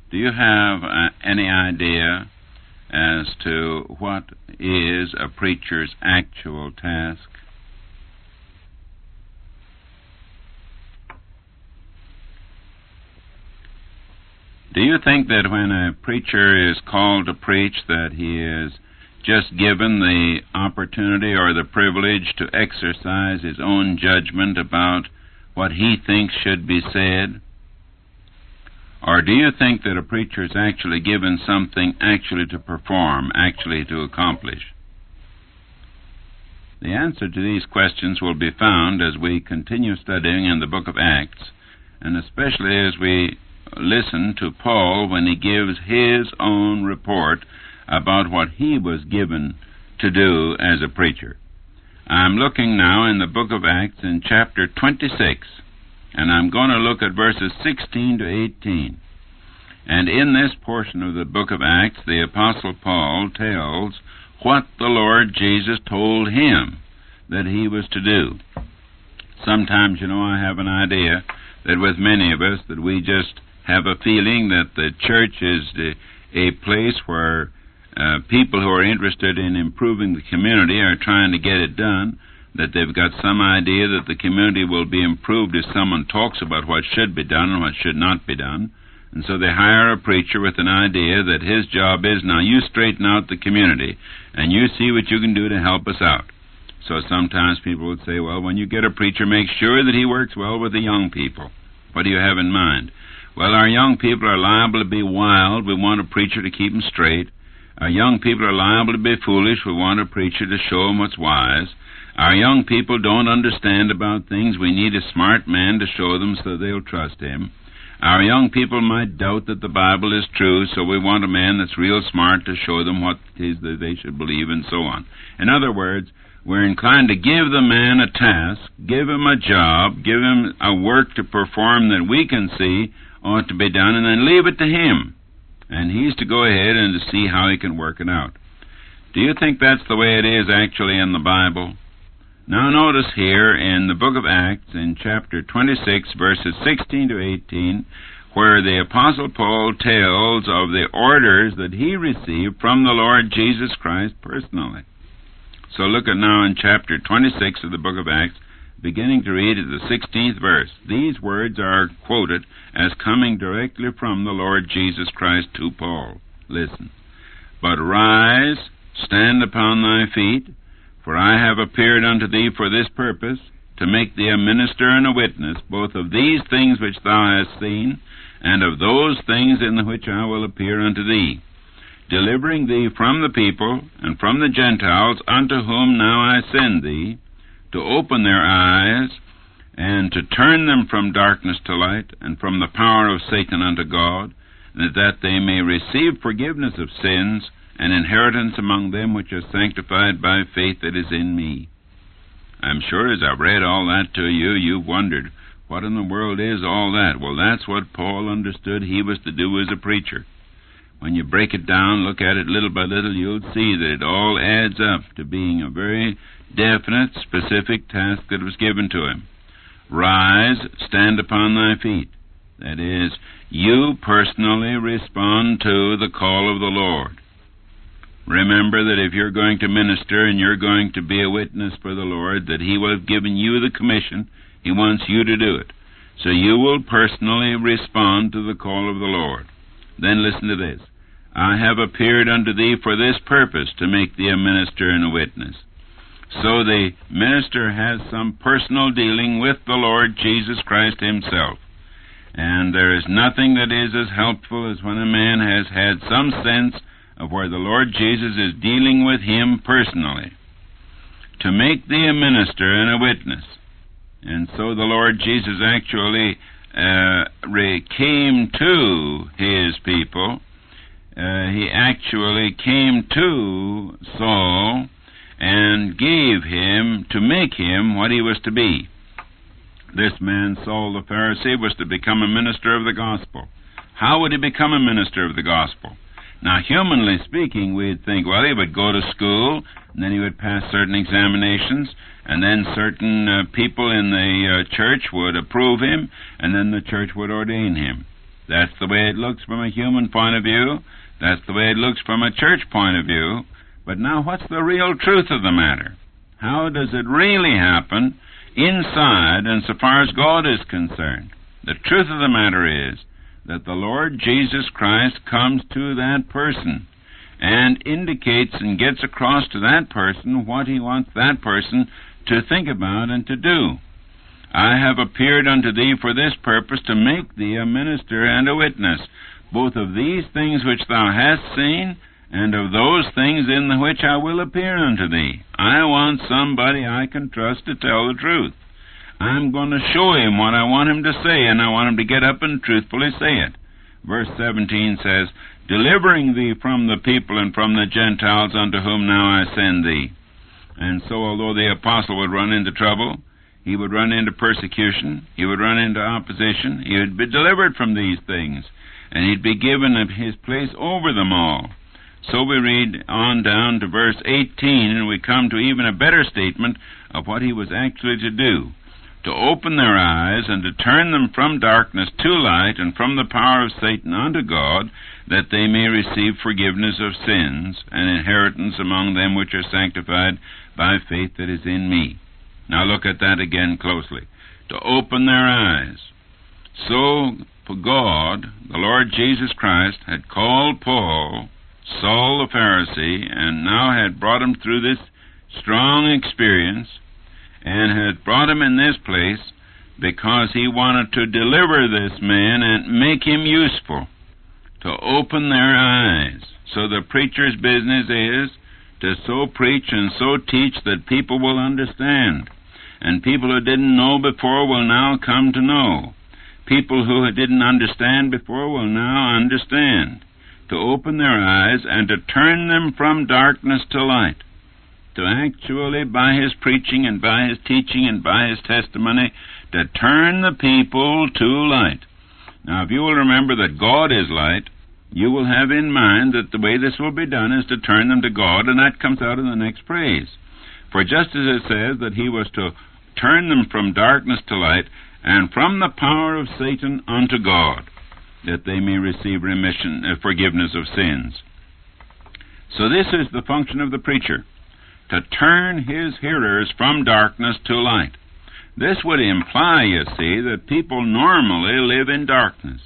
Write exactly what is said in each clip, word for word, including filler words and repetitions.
Do you have uh, any idea as to what is a preacher's actual task? Do you think that when a preacher is called to preach that he is just given the opportunity or the privilege to exercise his own judgment about what he thinks should be said? Or do you think that a preacher is actually given something actually to perform, actually to accomplish? The answer to these questions will be found as we continue studying in the book of Acts, and especially as we listen to Paul when he gives his own report about what he was given to do as a preacher. I'm looking now in the book of Acts in chapter twenty-six, and I'm going to look at verses sixteen to eighteen. And in this portion of the book of Acts, the Apostle Paul tells what the Lord Jesus told him that he was to do. Sometimes, you know, I have an idea that with many of us that we just have a feeling that the church is the, a place where uh, people who are interested in improving the community are trying to get it done, that they've got some idea that the community will be improved if someone talks about what should be done and what should not be done. And so they hire a preacher with an idea that his job is, now you straighten out the community and you see what you can do to help us out. So sometimes people would say, well, when you get a preacher, make sure that he works well with the young people. What do you have in mind? Well, our young people are liable to be wild. We want a preacher to keep them straight. Our young people are liable to be foolish. We want a preacher to show them what's wise. Our young people don't understand about things. We need a smart man to show them so they'll trust him. Our young people might doubt that the Bible is true, so we want a man that's real smart to show them what it is that they should believe, and so on. In other words, we're inclined to give the man a task, give him a job, give him a work to perform that we can see ought to be done, and then leave it to him. And he's to go ahead and to see how he can work it out. Do you think that's the way it is actually in the Bible? Now notice here in the book of Acts, in chapter twenty-six, verses sixteen to eighteen, where the Apostle Paul tells of the orders that he received from the Lord Jesus Christ personally. So look at now in chapter twenty-six of the book of Acts, beginning to read at the sixteenth verse. These words are quoted as coming directly from the Lord Jesus Christ to Paul. Listen. But rise, stand upon thy feet, for I have appeared unto thee for this purpose, to make thee a minister and a witness, both of these things which thou hast seen, and of those things in the which I will appear unto thee, delivering thee from the people and from the Gentiles, unto whom now I send thee, to open their eyes, and to turn them from darkness to light, and from the power of Satan unto God, that they may receive forgiveness of sins, and inheritance among them which are sanctified by faith that is in me. I'm sure as I've read all that to you, you've wondered, what in the world is all that? Well, that's what Paul understood he was to do as a preacher. When you break it down, look at it little by little, you'll see that it all adds up to being a very definite, specific task that was given to him. Rise, stand upon thy feet. That is, you personally respond to the call of the Lord. Remember that if you're going to minister and you're going to be a witness for the Lord, that he will have given you the commission. He wants you to do it. So you will personally respond to the call of the Lord. Then listen to this. I have appeared unto thee for this purpose, to make thee a minister and a witness. So the minister has some personal dealing with the Lord Jesus Christ himself. And there is nothing that is as helpful as when a man has had some sense of where the Lord Jesus is dealing with him personally. To make thee a minister and a witness. And so the Lord Jesus actually uh, re- came to his people. Uh, he actually came to Saul and gave him, to make him what he was to be. This man, Saul the Pharisee, was to become a minister of the gospel. How would he become a minister of the gospel? Now, humanly speaking, we'd think, well, he would go to school, and then he would pass certain examinations, and then certain uh, people in the uh, church would approve him, and then the church would ordain him. That's the way it looks from a human point of view. That's the way it looks from a church point of view. But now what's the real truth of the matter? How does it really happen inside and so far as God is concerned? The truth of the matter is that the Lord Jesus Christ comes to that person and indicates and gets across to that person what he wants that person to think about and to do. I have appeared unto thee for this purpose, to make thee a minister and a witness, both of these things which thou hast seen, and of those things in the which I will appear unto thee. I want somebody I can trust to tell the truth. I'm going to show him what I want him to say, and I want him to get up and truthfully say it. Verse seventeen says, delivering thee from the people and from the Gentiles unto whom now I send thee. And so, although the apostle would run into trouble, he would run into persecution, he would run into opposition, he would be delivered from these things, and he'd be given his place over them all. So we read on down to verse eighteen, and we come to even a better statement of what he was actually to do: to open their eyes and to turn them from darkness to light and from the power of Satan unto God, that they may receive forgiveness of sins and inheritance among them which are sanctified by faith that is in me. Now look at that again closely. To open their eyes. So God, the Lord Jesus Christ, had called Paul, Saul the Pharisee, and now had brought him through this strong experience, and had brought him in this place because he wanted to deliver this man and make him useful, to open their eyes. So the preacher's business is to so preach and so teach that people will understand. And people who didn't know before will now come to know. People who didn't understand before will now understand. To open their eyes and to turn them from darkness to light. To actually, by his preaching and by his teaching and by his testimony, to turn the people to light. Now, if you will remember that God is light, you will have in mind that the way this will be done is to turn them to God, and that comes out in the next phrase. For just as it says that he was to turn them from darkness to light, and from the power of Satan unto God, that they may receive remission, uh, forgiveness of sins. So this is the function of the preacher, to turn his hearers from darkness to light. This would imply, you see, that people normally live in darkness.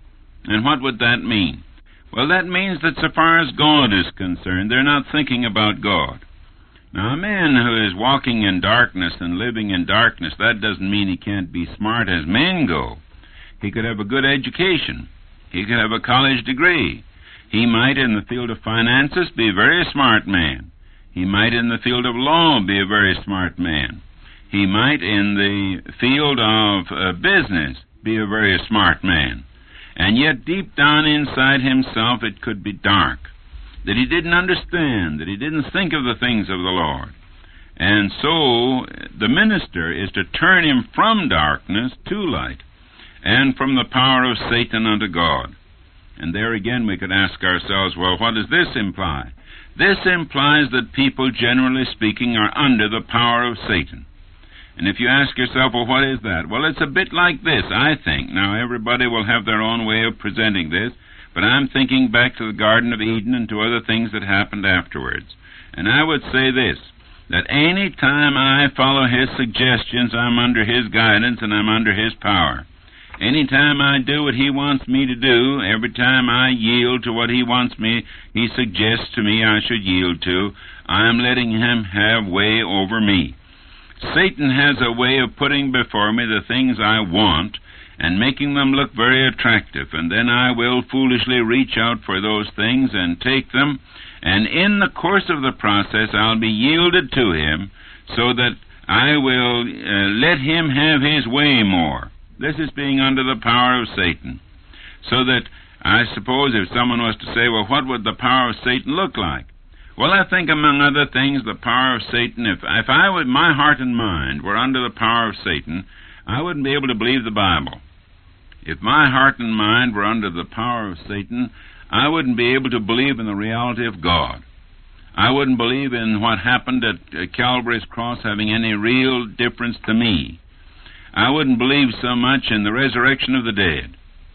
And what would that mean? Well, that means that so far as God is concerned, they're not thinking about God. Now, a man who is walking in darkness and living in darkness, that doesn't mean he can't be smart as men go. He could have a good education. He could have a college degree. He might, in the field of finances, be a very smart man. He might, in the field of law, be a very smart man. He might, in the field of uh, business, be a very smart man. And yet, deep down inside himself, it could be dark, that he didn't understand, that he didn't think of the things of the Lord. And so, the minister is to turn him from darkness to light, and from the power of Satan unto God. And there again we could ask ourselves, well, what does this imply? This implies that people, generally speaking, are under the power of Satan. And if you ask yourself, well, what is that? Well, it's a bit like this, I think. Now, everybody will have their own way of presenting this, but I'm thinking back to the Garden of Eden and to other things that happened afterwards. And I would say this, that any time I follow his suggestions, I'm under his guidance and I'm under his power. Any time I do what he wants me to do, every time I yield to what he wants me, he suggests to me I should yield to, I am letting him have way over me. Satan has a way of putting before me the things I want and making them look very attractive, and then I will foolishly reach out for those things and take them, and in the course of the process I'll be yielded to him so that I will uh, let him have his way more. This is being under the power of Satan. So that, I suppose, if someone was to say, well, what would the power of Satan look like? Well, I think, among other things, the power of Satan, if, if I would, my heart and mind were under the power of Satan, I wouldn't be able to believe the Bible. If my heart and mind were under the power of Satan, I wouldn't be able to believe in the reality of God. I wouldn't believe in what happened at Calvary's cross having any real difference to me. I wouldn't believe so much in the resurrection of the dead.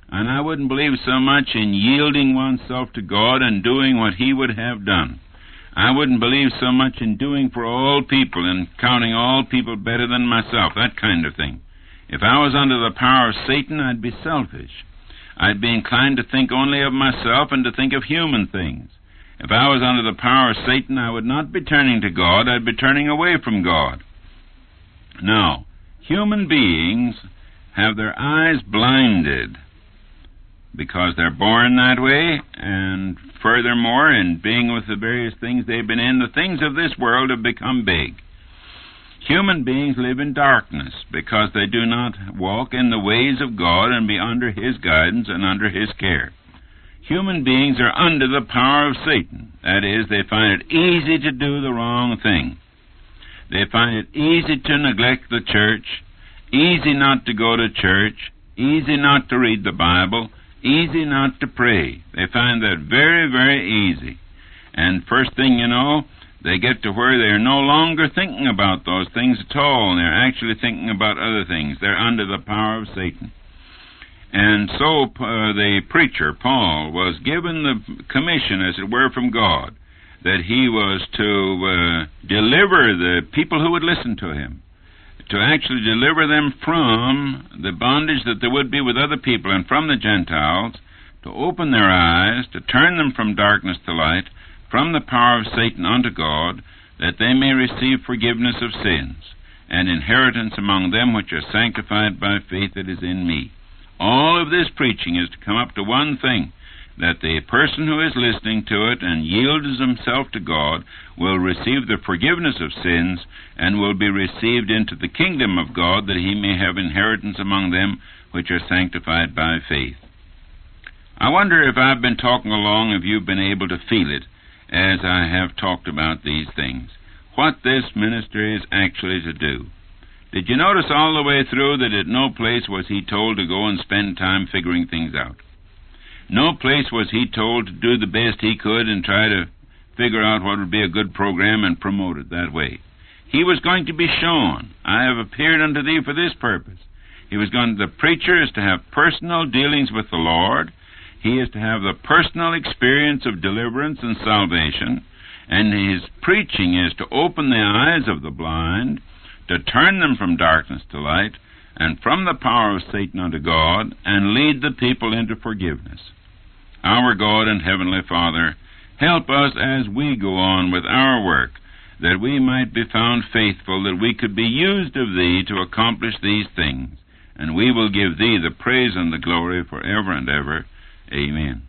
And I wouldn't believe so much in yielding oneself to God and doing what He would have done. I wouldn't believe so much in doing for all people and counting all people better than myself, that kind of thing. If I was under the power of Satan, I'd be selfish. I'd be inclined to think only of myself and to think of human things. If I was under the power of Satan, I would not be turning to God, I'd be turning away from God. Now, human beings have their eyes blinded because they're born that way, and furthermore, in being with the various things they've been in, the things of this world have become big. Human beings live in darkness because they do not walk in the ways of God and be under His guidance and under His care. Human beings are under the power of Satan. That is, they find it easy to do the wrong thing. They find it easy to neglect the church, easy not to go to church, easy not to read the Bible, easy not to pray. They find that very, very easy. And first thing you know, they get to where they're no longer thinking about those things at all, and they're actually thinking about other things. They're under the power of Satan. And so uh, the preacher, Paul, was given the commission, as it were, from God, that he was to uh, deliver the people who would listen to him, to actually deliver them from the bondage that there would be with other people and from the Gentiles, to open their eyes, to turn them from darkness to light, from the power of Satan unto God, that they may receive forgiveness of sins, and inheritance among them which are sanctified by faith that is in me. All of this preaching is to come up to one thing, that the person who is listening to it and yields himself to God will receive the forgiveness of sins and will be received into the kingdom of God, that he may have inheritance among them which are sanctified by faith. I wonder if I've been talking along, if you've been able to feel it as I have talked about these things, what this ministry is actually to do. Did you notice all the way through that at no place was he told to go and spend time figuring things out? No place was he told to do the best he could and try to figure out what would be a good program and promote it that way. He was going to be shown, I have appeared unto thee for this purpose. He was going. The preacher is to have personal dealings with the Lord. He is to have the personal experience of deliverance and salvation, and his preaching is to open the eyes of the blind, to turn them from darkness to light, and from the power of Satan unto God, and lead the people into forgiveness. Our God and Heavenly Father, help us as we go on with our work, that we might be found faithful, that we could be used of Thee to accomplish these things, and we will give Thee the praise and the glory forever and ever. Amen.